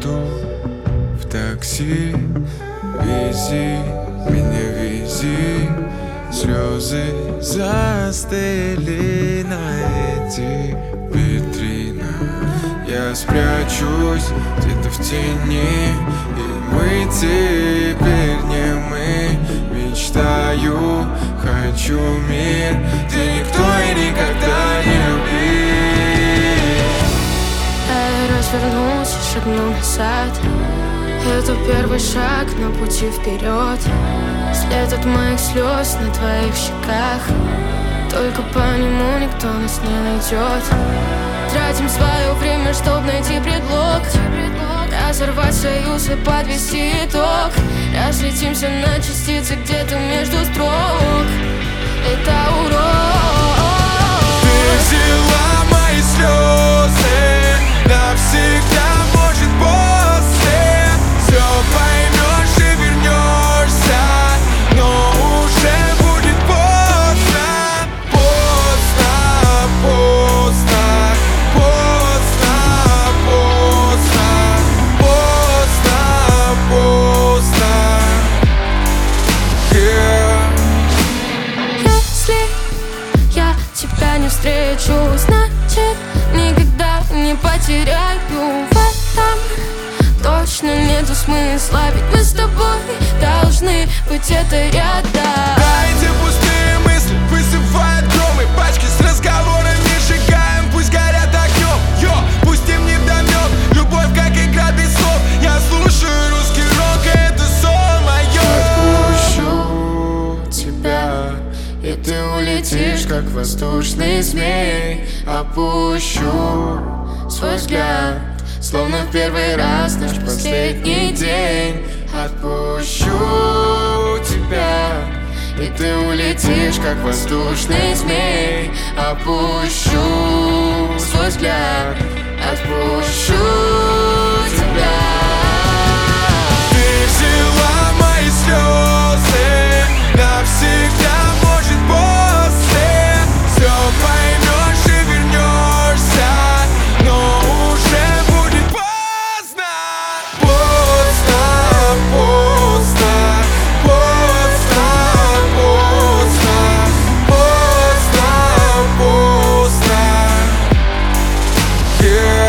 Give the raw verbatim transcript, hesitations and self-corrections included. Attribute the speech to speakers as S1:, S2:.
S1: жду в такси. Вези меня, вези. Слезы застыли на этих витринах. Я спрячусь где-то в тени, и мы теперь не мы. Мечтаю, хочу мир, где никто и никогда не любит.
S2: Я развернулся, шагнул назад. Это первый шаг на пути вперед. След от моих слез на твоих щеках. Только по нему никто нас не найдет. Тратим свое время, чтоб найти предлог, разорвать союз и подвести итог. Разлетимся на частицы где-то между строк. Это урок.
S1: Ты взяла мои слезы навсегда, может, после все поймешь и вернешься, но уже будет поздно. Поздно, поздно, поздно, поздно, поздно, поздно. Yeah.
S2: Если я тебя не встречу, значит никогда не потеряю. В этом точно нету смысла, ведь мы с тобой должны быть это рядом.
S1: Да, эти пустые мысли высыпают громы, пачки с разговорами сжигаем, пусть горят огнем. Йо, пусть им не вдомек, любовь как игра без слов. Я слушаю русский рок, и это сон моё. Отпущу тебя, и ты улетишь, как воздушный змей. Опущу свой взгляд, словно в первый раз наш последний день. Отпущу тебя, и ты улетишь, как воздушный змей. Опущу свой взгляд, отпущу тебя. Ты взяла мои слезы навсегда, может, после все поймешь и вернешься, но уже будет поздно. Поздно, поздно, поздно, поздно, поздно, поздно. Yeah.